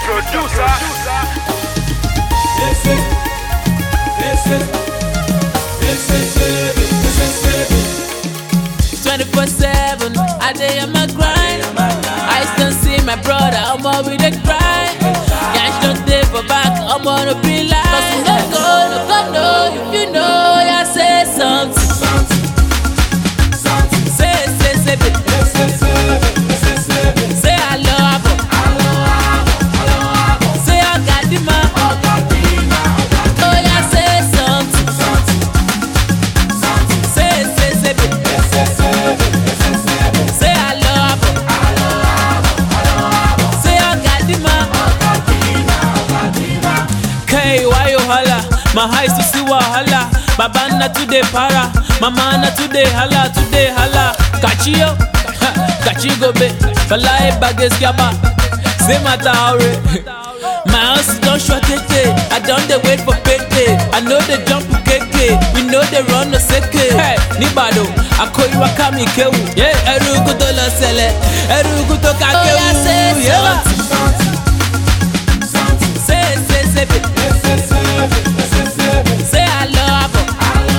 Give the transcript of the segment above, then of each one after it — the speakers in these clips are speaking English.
producer. This is 24/7, I day on my grind. I still see my brother, I'm all with a grind. Can't just stay for back, I'm gonna be like. Cause you don't go, no, if you know, yeah, say something. Say, say I love her. Say I got the man. Oh yeah, say something. Say, say I love her. Say I got the man. K, why you holla? My eyes to see wahala. Baba na today para, mama na today hala, today hala. Kachio, kachigo be, fly baggage gaba. Say mata hurry. My house don't short it. I don't dey wait for payday. I know they jump keke, we know they run no seke. Hey, nibado, akoyi wakami kewu. Yeah, erugu to lo sele, erugu to kakewu. Oh yeah, say say I love her.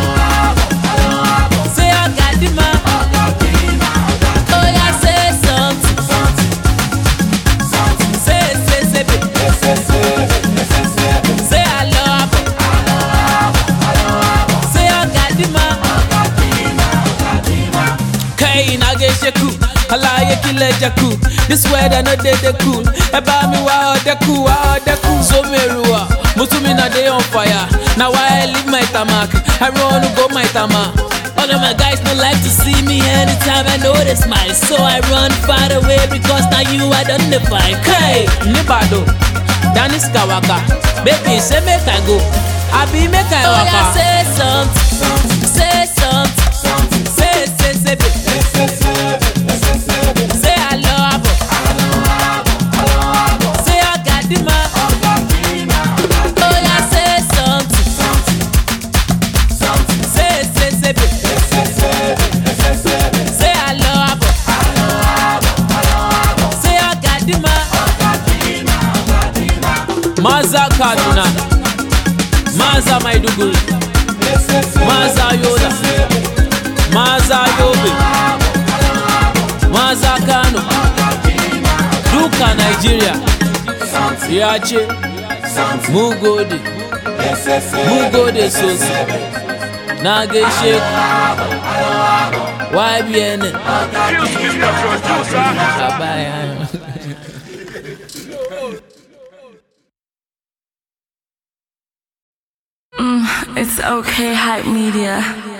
Say I got the man. Oh yeah, say something. Say I love her. Say I got the man. K na get sheku, alaye kile jaku. This weather no dey cool. Eba mi wa odeku. So meruwa, mutumi na dey on fire. Now I leave my tamak, I run to go my tamak. All of my guys don't like to see me anytime I know they smile. So I run far away because now you I don't define. Hey, Nibado, Danis Kawaka, baby say make I go, I be make I waka. Oh yeah, say something, say something, say I love her. Say I got the man. Oh yeah, say something, say I love her. Say I got the man. Maza Kaduna, Maza Maiduguri, Maza Yola, Maza Yobe, Maza Kano, Duka Nigeria, Yache, Mugode, Mugode Sosi, Nage Sheikh, YBN, Fuse Mr. Producer. Abaya. It's okay, Hype Media.